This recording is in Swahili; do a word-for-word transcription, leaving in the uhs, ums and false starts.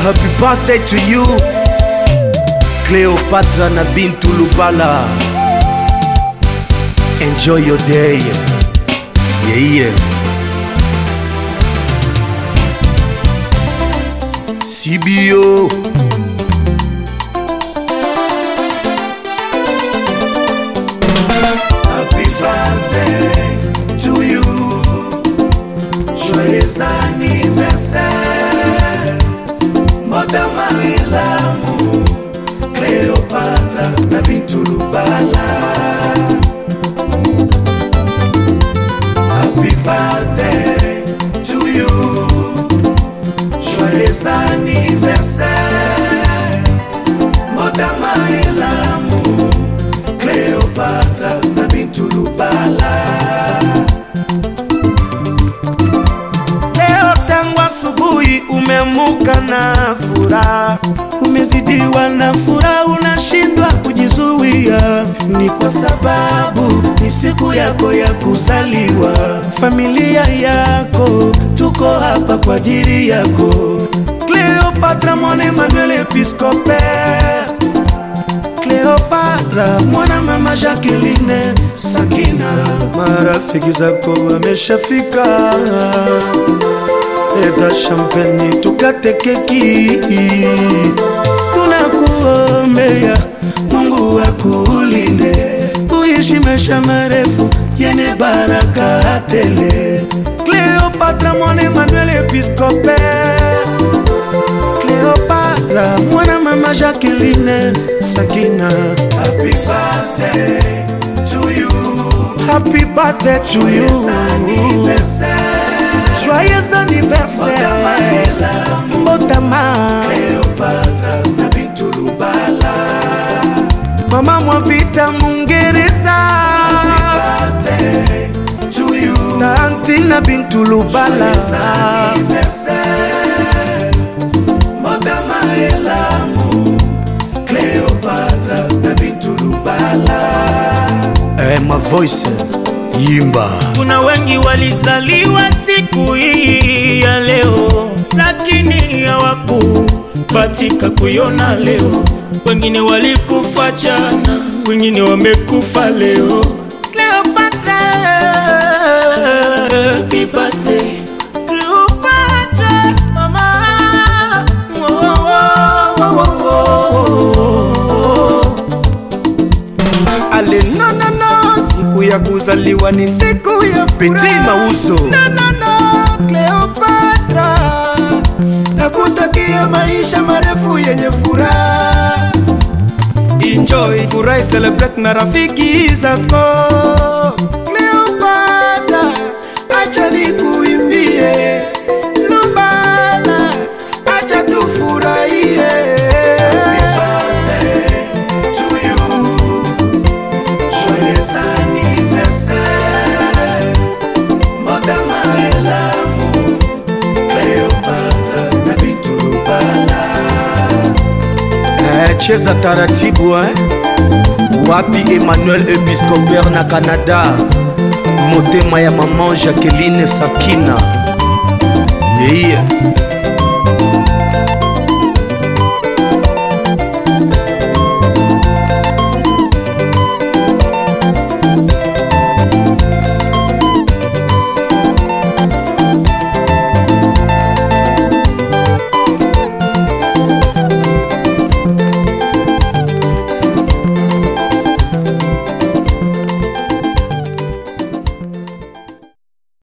happy birthday to you Cleopatra na Bintu Lubala. Enjoy your day. Yeah, yeah. C B O. Happy birthday to you. Joyeux anniversaire. Modama ilamu. Cleopatra na Bintu Lubala. Happy birthday to you. Joyeux anniversaire. Modama ilamu. Cleopatra na Bintu Lubala. Leo tangu asubuhi umeamuka na furaha, umezidiwa na furaha, unashindwa kujizuia. Ni kwa sababu ni siku yako ya kuzaliwa. Familia yako tuko hapa kwa ajili yako. Cleopatra mwana Emmanuel Episcope, Cleopatra mwana mama Jacqueline Sakina. Marafiki zako wameshafika, leta champagne tukate keki. Tunakuombea Mungu akulinde, uishi maisha marefu yenye baraka tele. Cleopatra mwana Emmanuel Episcope, Cleopatra mwana mama Jacqueline Sakina. Happy birthday to you. Happy birthday to you. Joyeux anniversaire. Mbotama Cleopatra na Bintu Lubala. Mama Mwavita Mungereza. Happy birthday to you. Tanti na Bintu Lubala. Joyeux anniversaire. Mbotama elamu. Cleopatra na Bintu Lubala. Eh, my voice Yimba. Kuna wengi walizaliwa siku hii ya leo, lakini hawakubahatika kuiona leo. Wengine walikufa jana, wengine wamekufa leo. Cleopatra, happy birthday Cleopatra, mama. Oh, oh, oh, oh, oh. Ale no no no, siku ya kuzaliwa ni siku ya Petit Mauzo. No no no, Cleopatra, nakutakia maisha marefu yenye furaha. Enjoy, furahi, celebrate na rafiki zako. Cleopatra, acha nikuimbie Lubala, acha tufurahie. Cheza taratibu eh? Wapi Emmanuel Episcope na Canada. Motema ya maman Jacqueline Sakina. Yeah, yeah.